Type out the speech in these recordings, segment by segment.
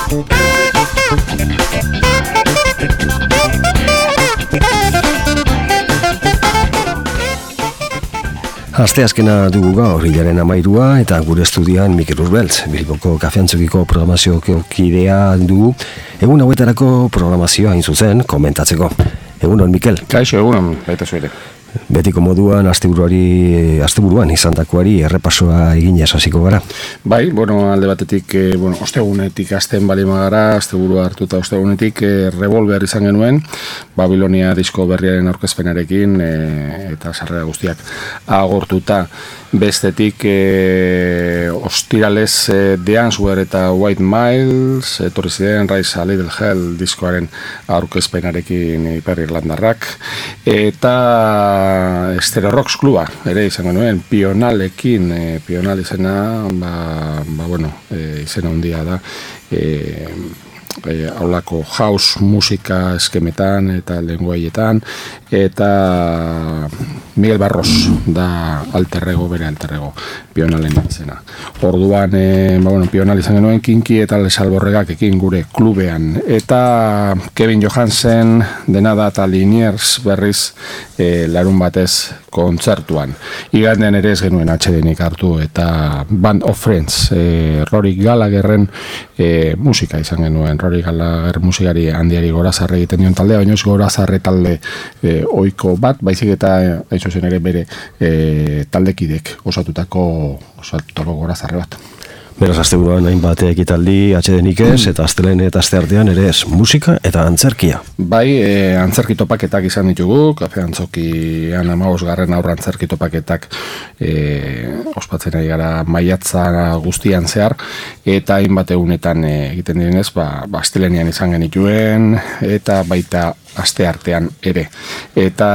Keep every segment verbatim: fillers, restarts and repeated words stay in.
Asteazkena dugu gaur, hilaren amairua, eta gure estudian Mikel Urbeltz, Bilboko kafeantzokiko programazioko kidea dugu, egun hauetarako programazioa hain zuzen komentatzeko. Egunon, Mikel. Kaixo, egunon, baita zuere. Betiko moduan, asteburuari, asteburuan izandakoari errepasoa egin hasiko gara. Bai, bueno, alde batetik, eh, bueno, ostegunetik hasten balima gara, asteburua hartuta ostegunetik eh, Revolver izan genuen, Babilonia disko berriaren aurkezpenarekin eh, eta sarrera guztiak agortuta. Bestetik eh, ostiralez eh, The Answer eta White Miles, etorri ziren Rise a Little Hell diskoaren aurkezpenarekin Ipar Irlandarrak, eta Stereo Rocks kluba ere izango nuen, Pionalekin, e, Pional izena, ba, ba bueno, e, izena handia da, e, e, aulako house musika eskemetan eta lenguaietan, eta Miguel Barros da alterrego, bere alterrego, Pionalen izena. Orduan, e, ba, bueno, Pional izan genuen Kinki eta Les Alborregakekin gure klubean, eta Kevin Johansen, Denada eta Liniers berriz e, larun batez kontzertuan. Igandean ere ez genuen atsedenik hartu, eta Band of Friends, e, Rory Gallagherren e, musika izan genuen. Rory Gallagher musikari handiari gorazarre egiten dion taldea, baina ez gorazarre talde e, oiko bat, baizik eta hain zuzen ere bere e, taldekidek osatutako, osatutako gorazarre bat. Beraz, asteburuan hainbat ekitaldi atsedenik ez, eta astelehen eta asteartean ere ez, musika eta antzerkia. Bai, e, antzerki topaketak izan ditugu, kafe antzokian hamabosgarren aurra antzerki topaketak e, ospatzen ari gara maiatza guztian zehar, eta hainbat egunetan e, egiten direnez, ba, ba astelenian izan genituen, eta baita asteartean ere. Eta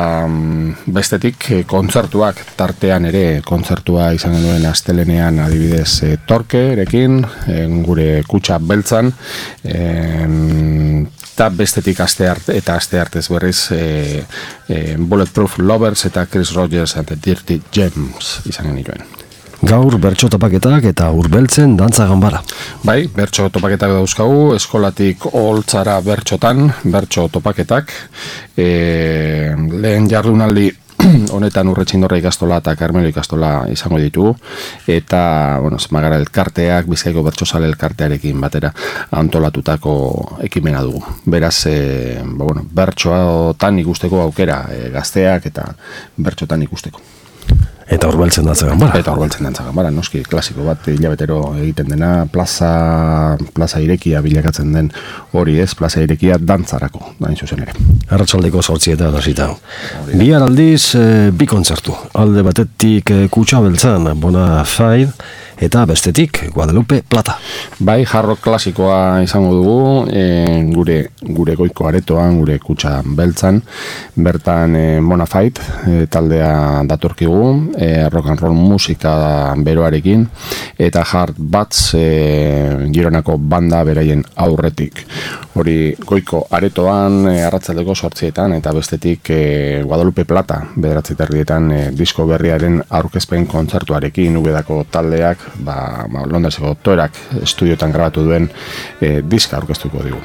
bestetik kontzertuak tartean ere, kontzertua izan genuen astelenean adibidez e, Torkerekin, en, gure kutxa beltzan, eta bestetik asteart, eta asteartez berriz e, e, Bulletproof Lovers eta Chris Rogers and the Dirty Gems izan genituen. Gaur bertso topaketak eta Urbeltzen dantza ganbara. Bai, bertso topaketak dauzkagu, eskolatik holtzara bertsotan, bertso topaketak. E, lehen jardunaldi honetan Urretxindorra ikastola eta Karmelo ikastola izango ditugu, eta, bueno, Zemagara elkarteak, Bizkaiko bertsozale elkartearekin batera antolatutako ekimena dugu. Beraz, e, ba, bueno, bertsotan ikusteko aukera, e, gazteak eta bertsotan ikusteko. Eta Urbeltzen dantza ganbara. Eta Urbeltzen dantza ganbara, noski, klasiko bat hilabetero egiten dena, plaza, plaza irekia bilakatzen den hori ez, plaza irekia dantzarako, dain zuzen ere. Arratsaldeko zortzietan hasita. Bihar aldiz, e, bi kontzertu. Alde batetik e, kutxa beltzan, Bona Fide, eta bestetik Guadalupe Plata. Bai, jarrok klasikoa izango dugu, e, gure, gure goiko aretoan, gure kutxa beltzan, bertan e, Bona Fide e, taldea datorkigu, e, rock and roll musika beroarekin, eta Hard Bats e, Gironako banda beraien aurretik. Hori goiko aretoan, e, arratsaldeko zortzietan, eta bestetik e, Guadalupe Plata bederatzi terdietan e, disko berriaren aurkezpen kontzertuarekin, Ubedako taldeak, ba, ba, Londreseko Toerak estudiotan grabatu duen e, diska aurkeztuko digu.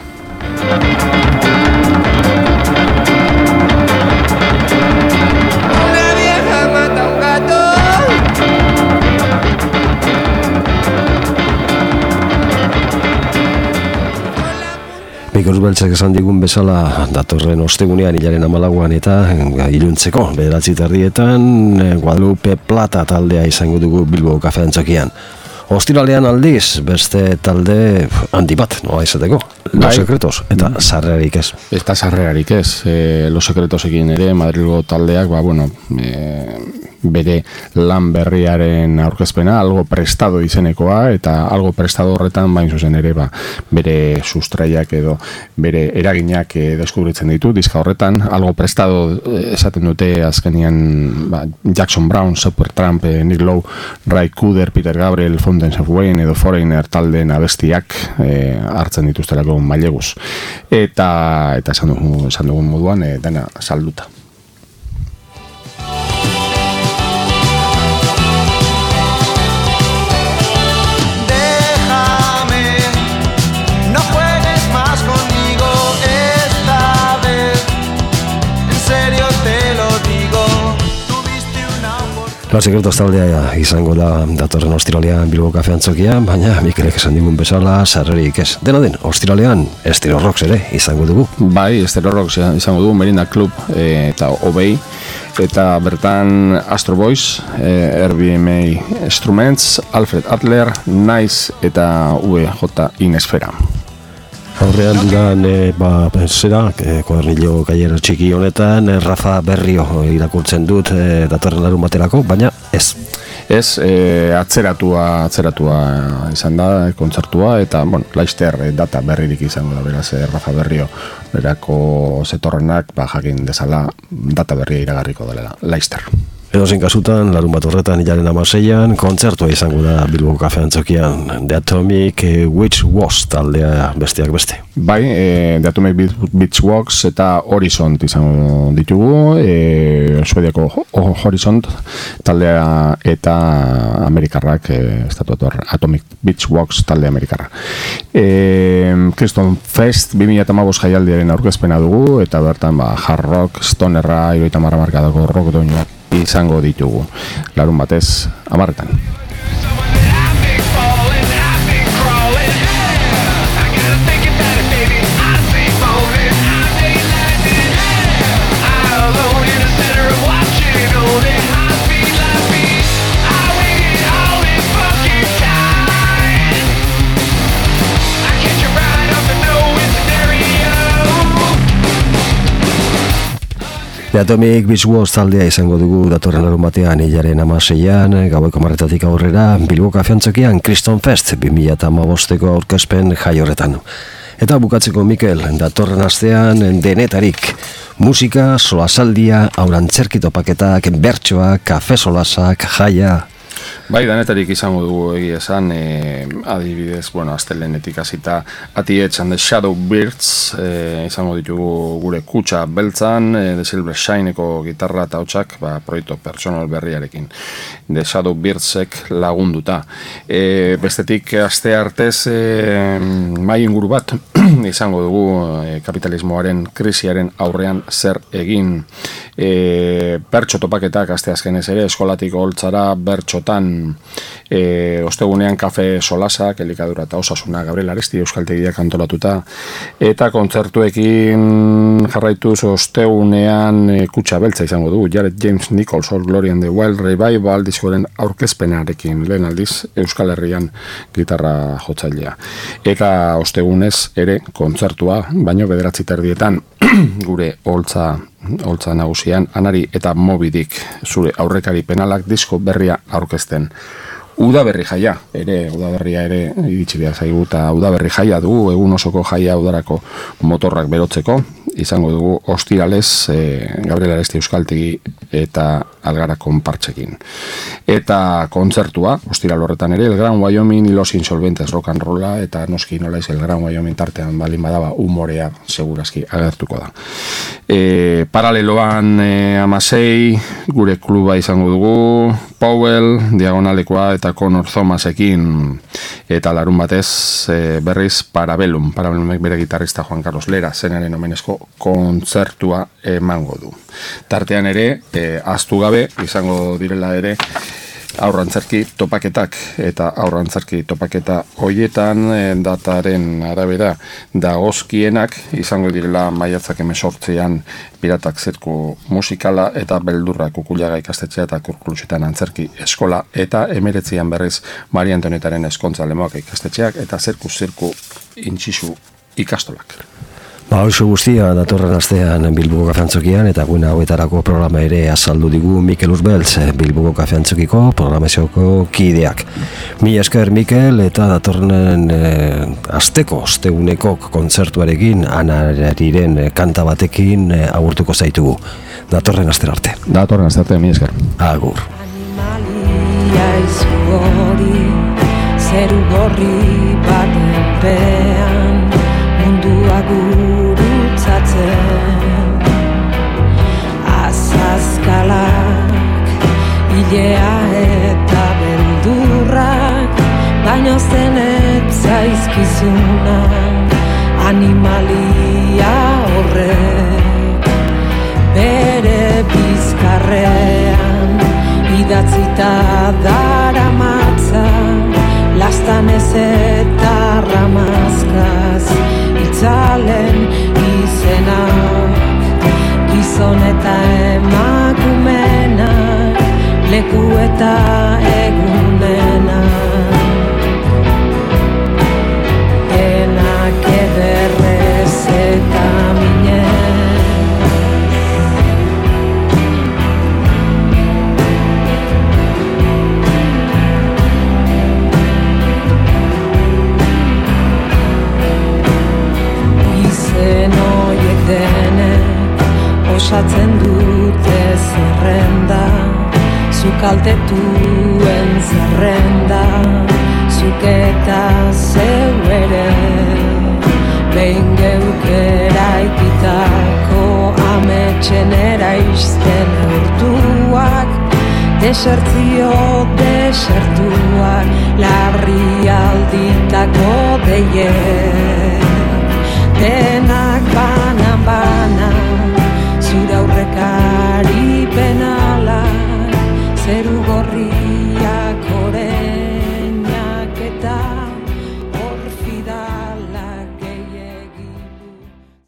Mikel Urbeltzek esan digun bezala datorren ostegunean hilaren hamalauan eta iluntzeko bederatzi terdietan Guadalupe Plata taldea izango dugu Bilbo kafe antzokian. Ostiralean aldiz, beste talde handi bat, noa izateko, Los Secretos, eta sarrerarik ez. Eta sarrerarik ez, e, Los Secretosekin ere, Madrilgo taldeak, ba, bueno, e, bere lan berriaren aurkezpena, algo prestado izenekoa, eta algo prestado horretan, bain zuzen ere, ba, bere sustraiak edo, bere eraginak e, deskubritzen ditu, diska horretan, algo prestado esaten dute azkenian ba, Jackson Brown, Supertramp, e, Nick Lowe, Ray Cooder, Peter Gabriel, Fountains of Wayne edo Foreigner taldeen abestiak e, hartzen dituztelako maileguz. Eta, eta esan dugun, esan dugun moduan, e, dena salduta. Los Secretos taldea izango da datorren ostiralean Bilbo Kafe Antzokian, baina Mikelek esan digun bezala sarrerik ez. Dena den, ostiralean Estero Rocks ere izango dugu. Bai, Estero Rocks izango dugu, Merinda Club e, eta Obey, eta bertan Astro Boys, e, R B M A Instruments, Alfred Adler, Nice eta U E J Inesfera. Aurrean dudan, e, ba, zera, e, kuadernillo kaiera txiki honetan, e, Rafa Berrio irakurtzen dut e, datorren larun baterako, baina ez. Ez, e, atzeratua, atzeratua izan da, e, kontzertua, eta, bueno, Leicester e, data berririk izango da, beraz, e, Rafa Berrio berako zetorrenak, ba, jakin dezala, data berria iragarriko dela, Leicester. Edozein kasutan, larun bat horretan hilaren amaseian, kontzertua izango da Bilbo Kafe Antzokian, The Atomic Beach Walks taldea besteak beste. Bai, e, The Atomic Beach Walks eta Horizont izango ditugu, e, Suediako Horizont taldea eta Amerikarrak, e, estatuator Atomic Beach Walks talde Amerikarra. E, Kriston Fest bi mila hamabost jaialdiaren aurkezpena dugu, eta bertan ba, hard rock, stonerra, iruita marra markadako rock doinuak izango ditugu, larun batez amarretan. The Atomic Beach Walks taldea izango dugu datorren larun batean hilaren amaseian, gaueko marretatik aurrera, Bilbo Kafe Antzokian Kriston Fest bi mila hamabosteko aurkezpen jai horretan. Eta bukatzeko Mikel, datorren astean denetarik, musika, solasaldia, aurantzerki topaketak, bertsoak, kafe solasak, jaia. Bai, danetarik izango dugu egia esan, e, adibidez, bueno, astelenetik hasita Atietz and the Shadow Birds e, izango ditugu gure kutsa beltzan, e, The Silver Shineko gitarra eta hotxak, ba, proiektu personal berriarekin. The Shadow Birdsek lagunduta. E, bestetik aste artez e, mai inguru bat izango dugu e, kapitalismoaren krisiaren aurrean zer egin. E, bertso topaketak aste azkenez ere, eskolatik holtzara bertxotan e, ostegunean kafe solasak, elikadura eta osasuna Gabriel Aresti euskaltegiak antolatuta, eta kontzertuekin jarraituz ostegunean e, kutsa beltza izango dugu, Jared James Nichols All Glory and the Wild Revival diskoren aurkezpenarekin, lehen aldiz Euskal Herrian gitarra jotzailea. Eta ostegunez ere kontzertua, baino bederatzi terdietan gure holtza holtza nagusian, Anari eta Mobidik zure aurrekari penalak disko berria aurkezten. Udaberri jaia, ere, udaberria ere iritsi behar zaigu, eta udaberri jaia dugu, egun osoko jaia udarako motorrak berotzeko, izango dugu ostiralez e, Gabriel Aresti euskaltegi eta Algara konpartzekin. Eta kontzertua, ostiral horretan ere, El Gran Wyoming y los Insolventes rock and rolla, eta noski nolaiz El Gran Wyoming tartean balin badaba humorea segurazki agertuko da. E, paraleloan e, amasei, gure kluba izango dugu, Powell, Diagonalekoa eta Conor Thomasekin, eta larun batez e, berriz Parabellum, Parabellumek bere gitarrista Juan Carlos Lera zenaren omenezko kontzertua emango du. Tartean ere, e, ahaztu gabe, izango direla ere, aurrantzarki topaketak, eta aurrantzarki topaketa hoietan e, dataren arabera dagozkienak izango direla maiatzak hemezortzian Piratak zirku musikala eta Beldurra Kukuliaga ikastetxea eta Kurkulusetan antzerki eskola, eta emeretzian berriz Maria Antonietaren eskontza Lemoak ikastetxeak eta zirku zirku intxisu ikastolak. Ba, oso guztia datorren astean Bilboko Kafe Antzokian, eta guina hauetarako programa ere azaldu digu Mikel Urzbeltz, Bilboko Kafe Antzokiko programazioko kideak. Mi esker Mikel, eta datorren e, asteko, osteguneko kontzertuarekin, Anariren kanta batekin e, agurtuko zaitugu. Datorren astera arte. Datorren astera arte, mi esker. Agur. Animalia izugori, zeru gorri baten pean, mundua gurutzatzen, azazkalak, ilea eta beldurrak, baino zenet zaizkizuna, animalia horrek, bere bizkarrean, idatzita daramatza, lastan ez eta ramazkaz, itzalen izenak, gizon eta emakumena, leku eta egunena. Enak ederrez eta minen, izen horiek denek osatzen dute zerrenda, zuk altetuen zerrenda, zuk eta zeu ere, behin geuk eraikitako ametxen eraizten urtuak, desertzio desertuak, larri alditako deiek, denak banan banan,